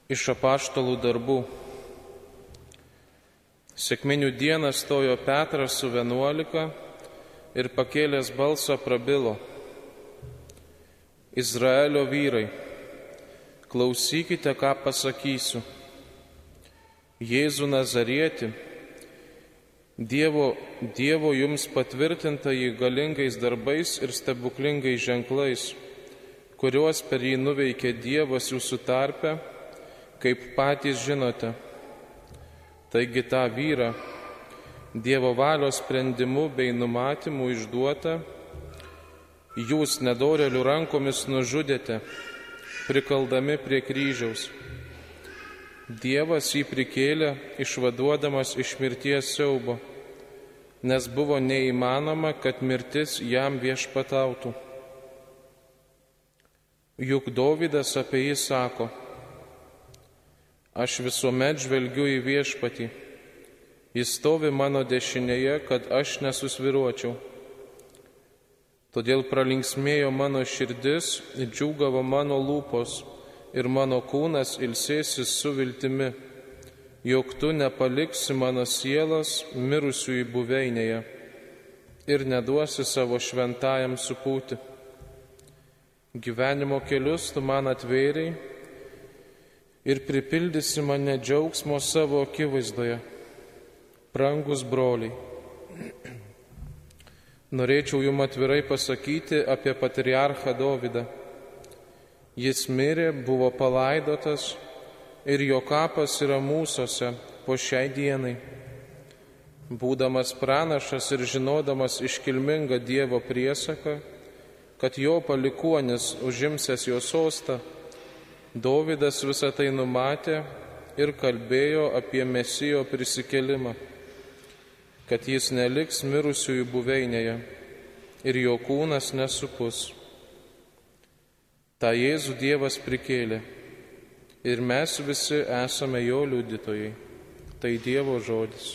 Iš apaštalų darbų. Sekminių dieną stojo Petras su 11 ir pakėlęs balsą prabilo: Izraelio vyrai, klausykite, ką pasakysiu. Jėzų Nazarietį, Dievo jums patvirtinta jį galingais darbais ir stebuklingais ženklais, kuriuos per jį nuveikė Dievas jūsų tarpe, kaip patys žinote. Taigi tą vyrą, Dievo valios sprendimu bei numatymu išduotą, jūs nedorėlių rankomis nužudėte, prikaldami prie kryžiaus. Dievas jį prikėlė, išvaduodamas iš mirties siaubo, nes buvo neįmanoma, kad mirtis jam viešpatautų. Juk Dovydas apie jį sako: Aš visuomet žvelgiu į viešpatį, jis stovi mano dešinėje, kad aš nesusvyruočiau. Todėl pralinksmėjo mano širdis, džiūgavo mano lūpos ir mano kūnas ilsėsis su viltimi, jog tu nepaliksi mano sielas mirusiųjų buveinėje ir neduosi savo šventajam supūti. Gyvenimo kelius tu man atvėrei ir pripildysi mane džiaugsmo savo akivaizdoje. Brangus broliai, norėčiau jums atvirai pasakyti apie patriarchą Dovydą. Jis mirė, buvo palaidotas ir jo kapas yra mūsuose po šiai dienai. Būdamas pranašas ir žinodamas iškilmingą Dievo priesaką, kad jo palikuonis užimsęs jo sostą, Dovydas visą tai numatė ir kalbėjo apie Mesijo prisikėlimą, kad jis neliks mirusiųjų buveinėje ir jo kūnas nesupus. Ta Jėzų Dievas prikėlė ir mes visi esame jo liudytojai. Tai Dievo žodis.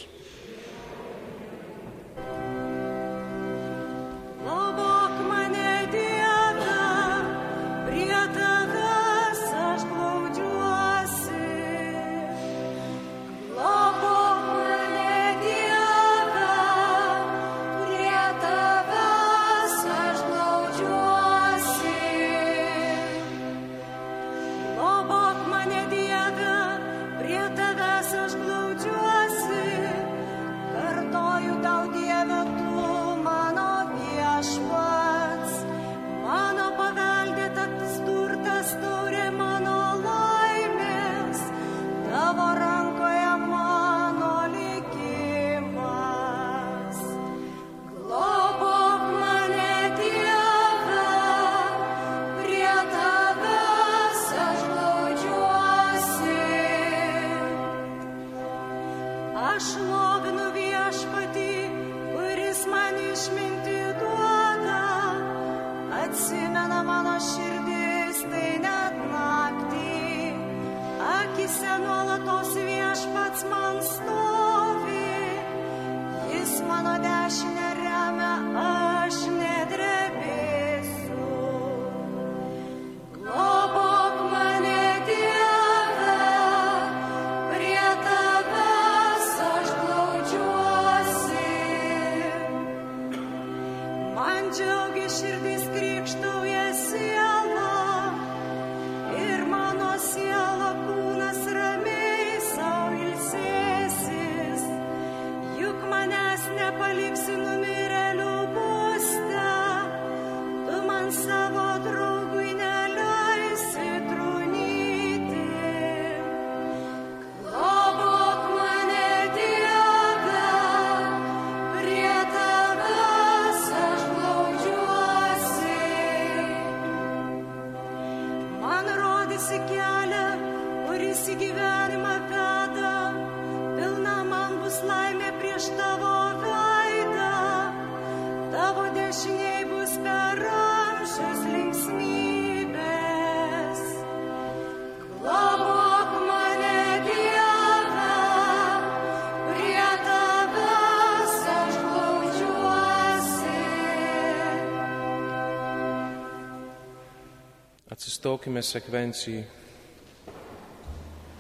Atsistokime sekvencijai.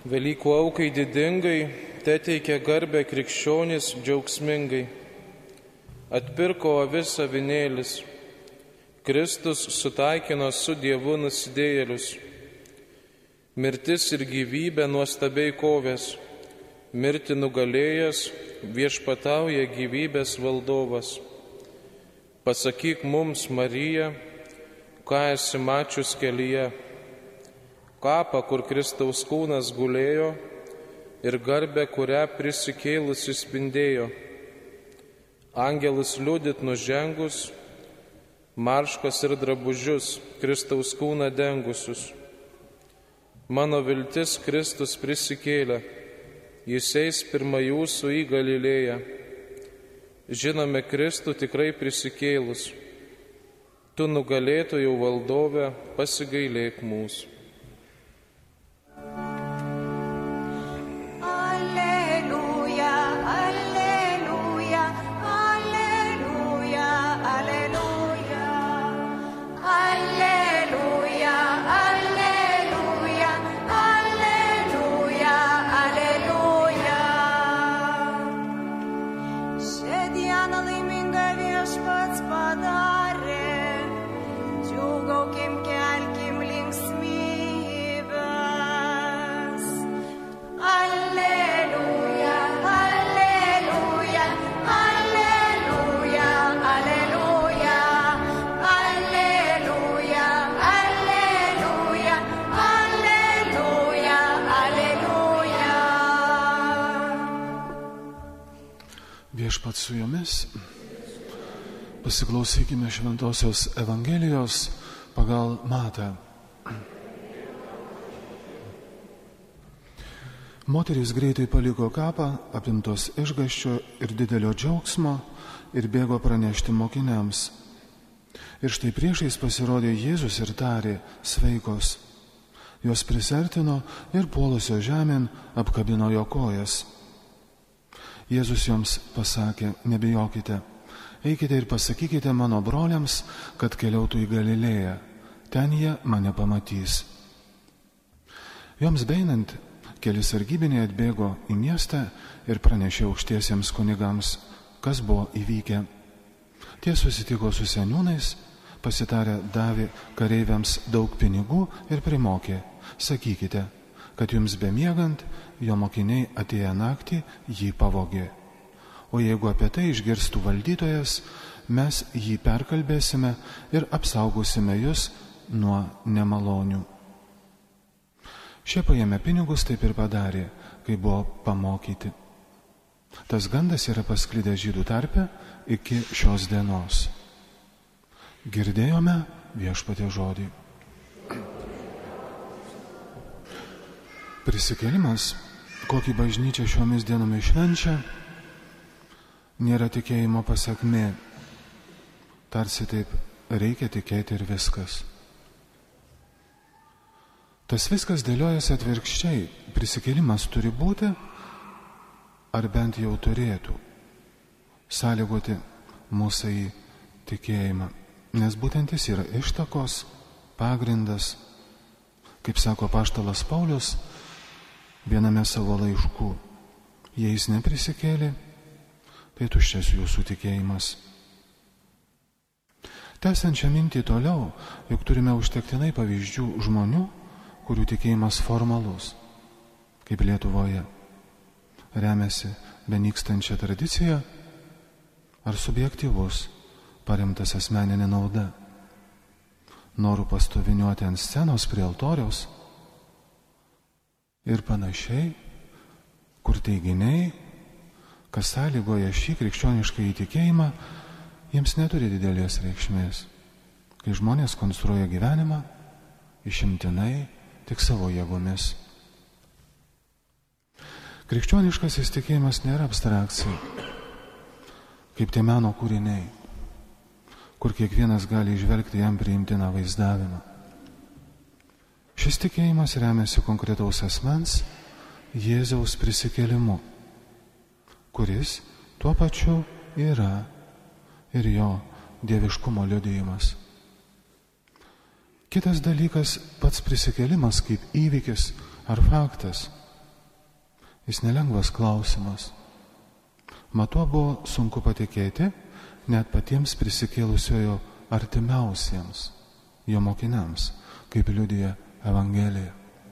Velykų aukai didingai, teteikia garbę krikščionis džiaugsmingai. Atpirko avis avinėlis, Kristus sutaikino su Dievu nusidėjėlius. Mirtis ir gyvybė nuostabiai kovės, mirti nugalėjęs, viešpatauja gyvybės valdovas. Pasakyk mums, Marija, ką esi mačius kelyje, kapą, kur Kristaus kūnas gulėjo, ir garbę, kurią prisikėlusi spindėjo. Angelus liudyt nužengus, marškas ir drabužius Kristaus kūną dengusius. Mano viltis Kristus prisikėlė, jis eis pirma jūsų į Galilėją. Žinome Kristų tikrai prisikėlus. Tu nugalėtojų valdove, pasigailėk mūsų. Viešpats su jumis. Pasiklausykime Šventosios Evangelijos pagal Matą. Moterys greitai paliko kapą, apimtos išgąsčio ir didelio džiaugsmo, ir bėgo pranešti mokiniams. Ir štai priešais pasirodė Jėzus ir tarė: sveikos. Jos prisertino ir puolusio žemėn apkabino jo kojas. Jėzus joms pasakė: nebijokite, eikite ir pasakykite mano broliams, kad keliautų į Galilėją, ten jie mane pamatys. Joms beeinant, keli sargybiniai atbėgo į miestą ir pranešė aukštiesiems kunigams, kas buvo įvykę. Tie susitiko su seniūnais, pasitarę davė kareiviams daug pinigų ir primokė: sakykite, kad jums bemiegant, jo mokiniai atėję naktį jį pavogė. O jeigu apie tai išgirstų valdytojas, mes jį perkalbėsime ir apsaugosime jūs nuo nemalonių. Šie paėmė pinigus, taip ir padarė, kai buvo pamokyti. Tas gandas yra pasklidęs žydų tarpe iki šios dienos. Girdėjome Viešpaties žodį. Prisikėlimas, kokį bažnyčia šiomis dienomis švenčia, nėra tikėjimo pasekmė. Tarsi taip reikia tikėti ir viskas. Tas viskas dėliojasi atvirkščiai. Prisikėlimas turi būti, ar bent jau turėtų, sąlygoti mūsų į tikėjimą. Nes būtent jis yra ištakos, pagrindas, kaip sako apaštalas Paulius viename savo laiškų: jei jis neprisikėlė, tai tuščias jūsų tikėjimas. Tęsiant šią mintį toliau, juk turime užtektinai pavyzdžių žmonių, kurių tikėjimas formalus, kaip Lietuvoje, remiasi benykstančią tradiciją, ar subjektyvus, paremtas asmeninė nauda, noru pastoviniuoti ant scenos prie altoriaus ir panašiai, kur teiginiai, kas sąlygoja šį krikščionišką įtikėjimą, jiems neturi didelės reikšmės, kai žmonės konstruoja gyvenimą išimtinai tik savo jėgomis. Krikščioniškas įtikėjimas nėra abstrakcija, kaip tie meno kūriniai, kur kiekvienas gali įžvelgti jam priimtiną vaizdavimą. Šis tikėjimas remiasi konkretaus asmens, Jėzaus prisikėlimu, kuris tuo pačiu yra ir jo dieviškumo liudijimas. Kitas dalykas, pats prisikėlimas kaip įvykis ar faktas Jis nelengvas klausimas. Matuo buvo sunku patikėti net patiems prisikėlusiojo artimiausiems jo mokiniams, kaip liudija Evangelija.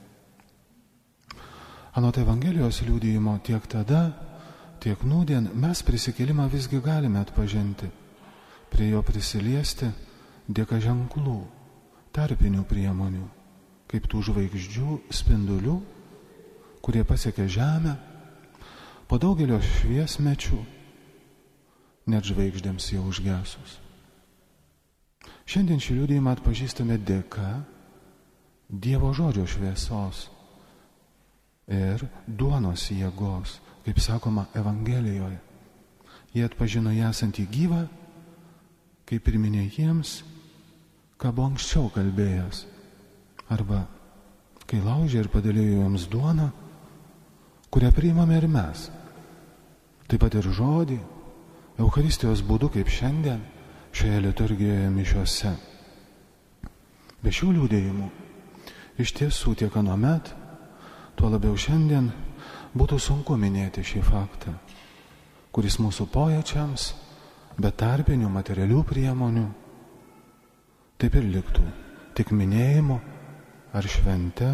Anot Evangelijos liudijimo tiek tada, tiek nūdien mes prisikėlimą visgi galime atpažinti, prie jo prisiliesti dėka ženklų, tarpinių priemonių, kaip tų žvaigždžių spindulių, kurie pasiekia žemę, po daugelio šviesmečių, net žvaigždėms jau užgesus. Šiandien šį liudijimą atpažįstame dėka Dievo žodžio šviesos ir duonos jėgos, kaip sakoma Evangelijoje. Jie atpažino ją esantį gyvą, kaip priminė jiems, ką buvo anksčiau kalbėjęs. Arba kai laužė ir padalijo jiems duoną, kurią priimame ir mes. Taip pat ir žodį, Eucharistijos būdu, kaip šiandien, šioje liturgijoje mišiose. Be šių liudijimų, iš tiesų tiek anuomet, tuo labiau šiandien būtų sunku minėti šį faktą, kuris mūsų pojūčiams, be tarpinių materialių priemonių, taip ir liktų tik minėjimu ar švente,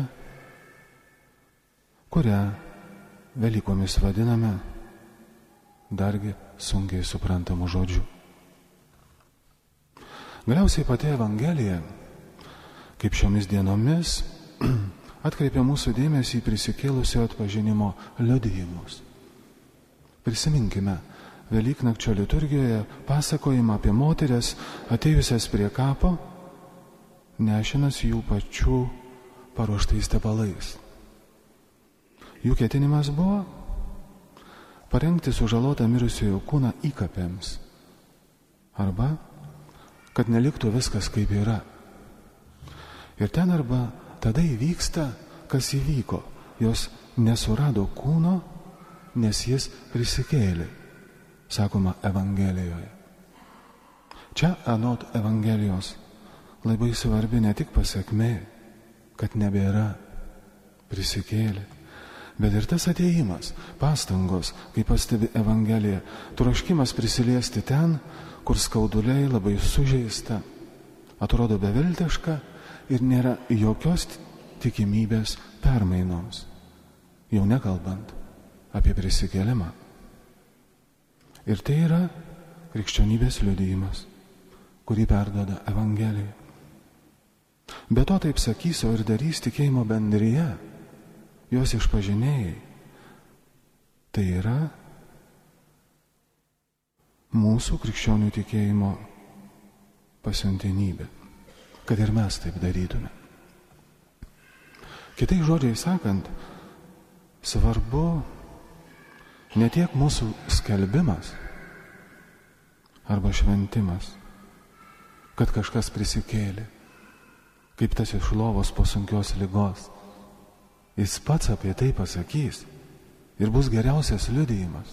kurią Velykomis vadiname dargi sunkiai suprantamų žodžių. Galiausiai pati Evangelija, kaip šiomis dienomis, atkreipia mūsų dėmesį į prisikėlusio atpažinimo liudijimus. Prisiminkime Velyknakčio liturgijoje pasakojimą apie moteris atėjusias prie kapo, nešinas jų pačių paruoštais tepalais. Jų ketinimas buvo parengti sužalotą mirusiojo kūną įkapėms, arba kad neliktų viskas kaip yra. Ir ten arba tada įvyksta, kas įvyko. Jos nesurado kūno, nes jis prisikėlė, sakoma Evangelijoje. Čia anot Evangelijos labai svarbi ne tik pasekmė, kad nebėra, prisikėlė, bet ir tas atėjimas, pastangos, kaip pastebi Evangelija, troškimas prisiliesti ten, kur skauduliai labai sužeista, atrodo beviltiška ir nėra jokios tikimybės permainoms, jau nekalbant apie prisikėlimą. Ir tai yra krikščionybės liudijimas, kurį perduoda Evangelija. Be to, taip sakys, o ir darys tikėjimo bendrija, jos išpažinėjai. Tai yra mūsų krikščionių tikėjimo pasiuntinybė, kad ir mes taip darytume. Kitais žodžiais sakant, svarbu ne tiek mūsų skelbimas arba šventimas, kad kažkas prisikėlė, kaip tas iš lovos po sunkios ligos. Jis pats apie tai pasakys ir bus geriausias liudijimas.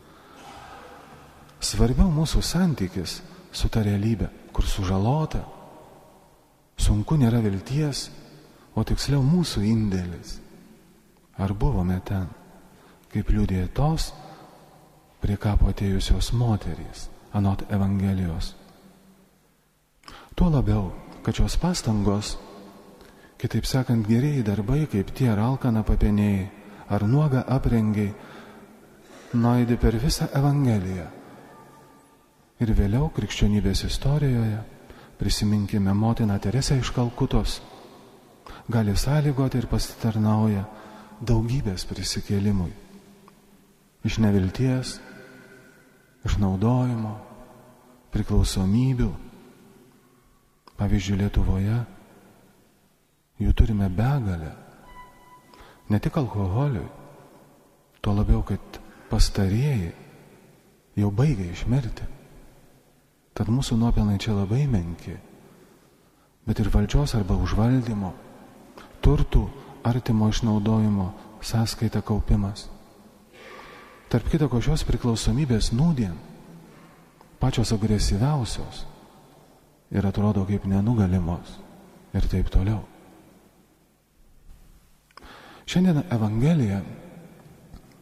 Svarbiau mūsų santykis su ta realybė, kur sužalota, sunku, nėra vilties, o tiksliau mūsų indėlis. Ar buvome ten, kaip liudija tos prie kapo atėjusios moterys, anot Evangelijos. Tuo labiau, kad šios pastangos, kitaip sakant, gerieji darbai, kaip tie ar alkaną papenėjai, ar nuogą aprengiai, nuaidi per visą Evangeliją. Ir vėliau krikščionybės istorijoje, prisiminkime motiną Teresę iš Kalkutos, gali sąlygoti ir pasitarnauja daugybės prisikėlimui. Iš nevilties, išnaudojimo, priklausomybių. Pavyzdžiui, Lietuvoje jų turime begalę. Ne tik alkoholiui, tuo labiau, kad pastarieji jau baigia išmirti. Tad mūsų nuopelnai čia labai menki, bet ir valdžios arba užvaldymo, turtų artimo išnaudojimo sąskaita kaupimas. Tarp kitako, šios priklausomybės nūdien pačios agresyviausios ir atrodo kaip nenugalimos ir taip toliau. Šiandien Evangelija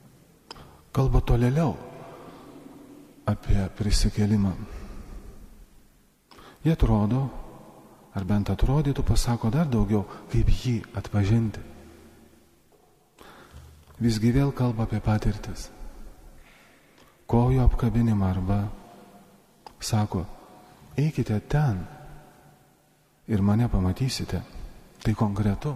kalba tolėliau apie prisikėlimą. Jie atrodo, ar bent atrodytų, pasako dar daugiau, kaip jį atpažinti. Visgi vėl kalba apie patirtis. Kojų apkabinimą arba sako, eikite ten ir mane pamatysite. Tai konkretu.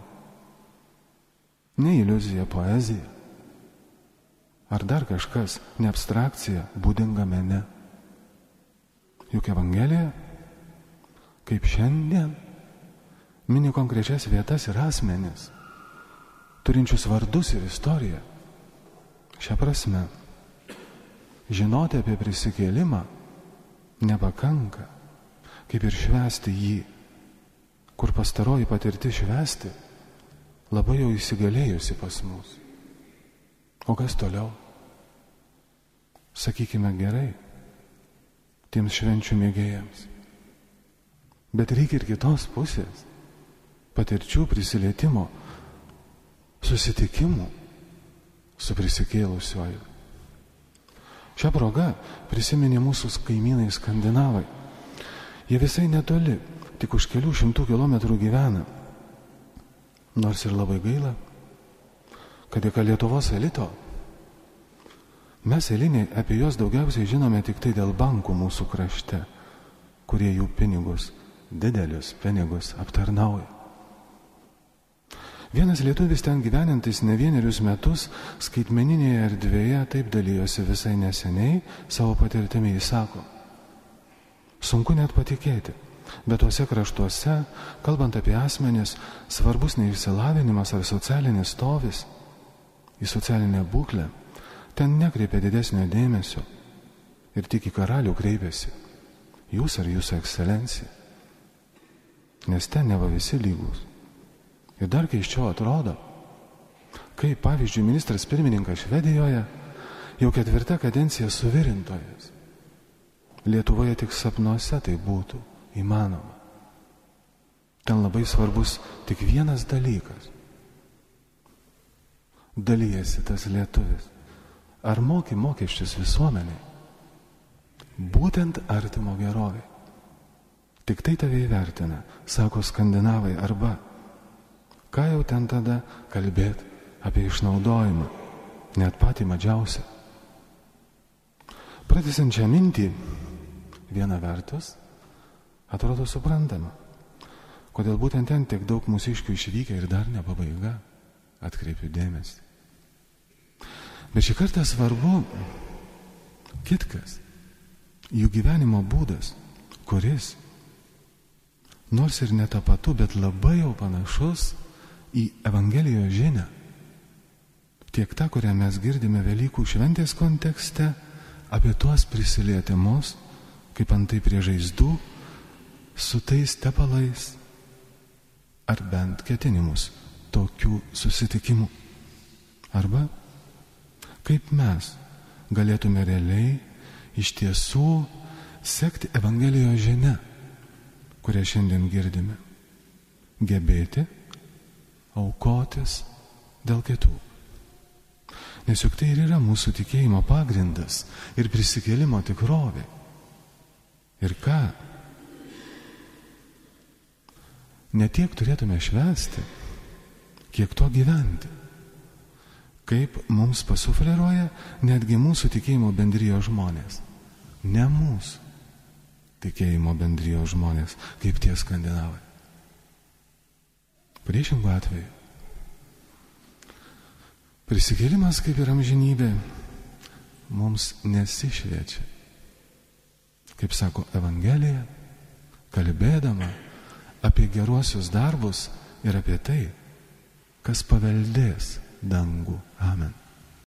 Ne iliuzija, poezija. Ar dar kažkas, ne abstrakcija, būdinga mene. Juk Evangelija, kaip šiandien, mini konkrečias vietas ir asmenis, turinčius vardus ir istoriją. Šia prasme, žinoti apie prisikėlimą nepakanka, kaip ir švęsti jį, kur pastaroji patirtis švęsti labai jau įsigalėjusi pas mus. O kas toliau? Sakykime gerai, tiems švenčių mėgėjams. Bet reikia ir kitos pusės, patirčių, prisilietimo, susitikimų su prisikėlusiuoju. Šią progą prisiminė mūsų kaimynai skandinavai. Jie visai netoli, tik už kelių šimtų kilometrų gyvena. Nors ir labai gaila, kad dėka Lietuvos elito mes eiliniai apie juos daugiausiai žinome tik tai dėl bankų mūsų krašte, kurie jų pinigus, didelius pinigus aptarnauja. Vienas lietuvis ten gyvenantis ne vienerius metus skaitmeninėje erdvėje taip dalyjosi visai neseniai savo patirtimi. Jis sako, sunku net patikėti, bet tuose kraštuose, kalbant apie asmenis, svarbus ne išsilavinimas ar socialinis stovis, į socialinę būklę, ten nekreipia didesnio dėmesio ir tik į karalių kreipiasi, jūs ar jūsų ekscelencija, nes ten neva visi lygus. Ir dar keiščiau atrodo, kaip pavyzdžiui ministras pirmininkas Švedijoje jau 4 kadencija suvirintojas. Lietuvoje tik sapnuose tai būtų įmanoma. Ten labai svarbus tik vienas dalykas. Dalyjasi tas lietuvis. Ar moki mokesčius visuomeniai? Būtent artimo gerovė. Tik tai tave įvertina, sako skandinavai, arba ką jau ten tada kalbėti apie išnaudojimą, net patį mažiausią. Pratęsiant šią mintį, viena vertus, atrodo suprantama, kodėl būtent ten tiek daug mūsiškių išvykę ir dar ne pabaiga, atkreipiu dėmesį. Bet šį kartą svarbu kitkas, jų gyvenimo būdas, kuris, nors ir netapatu, bet labai jau panašus į Evangelijos žinią. Tiek ta, kurią mes girdime Velykų šventės kontekste, apie tuos prisilietimus, kaip antai prie žaizdų, su tais tepalais, ar bent ketinimus tokių susitikimų. Arba kaip mes galėtume realiai iš tiesų sekti Evangelijos žinia, kurią šiandien girdime. Gebėti aukotis dėl kitų. Nes juk tai ir yra mūsų tikėjimo pagrindas ir prisikėlimo tikrovė. Ir ką? Ne tiek turėtume švęsti, kiek to gyventi. Kaip mums pasufleruoja netgi mūsų tikėjimo bendrijos žmonės. Ne mūsų tikėjimo bendrijos žmonės, kaip tie skandinavai. Priešingų atveju. Prisikėlimas kaip ir amžinybė mums nesišviečia. Kaip sako Evangelija, kalbėdama apie geruosius darbus ir apie tai, kas paveldės dangų. Amen.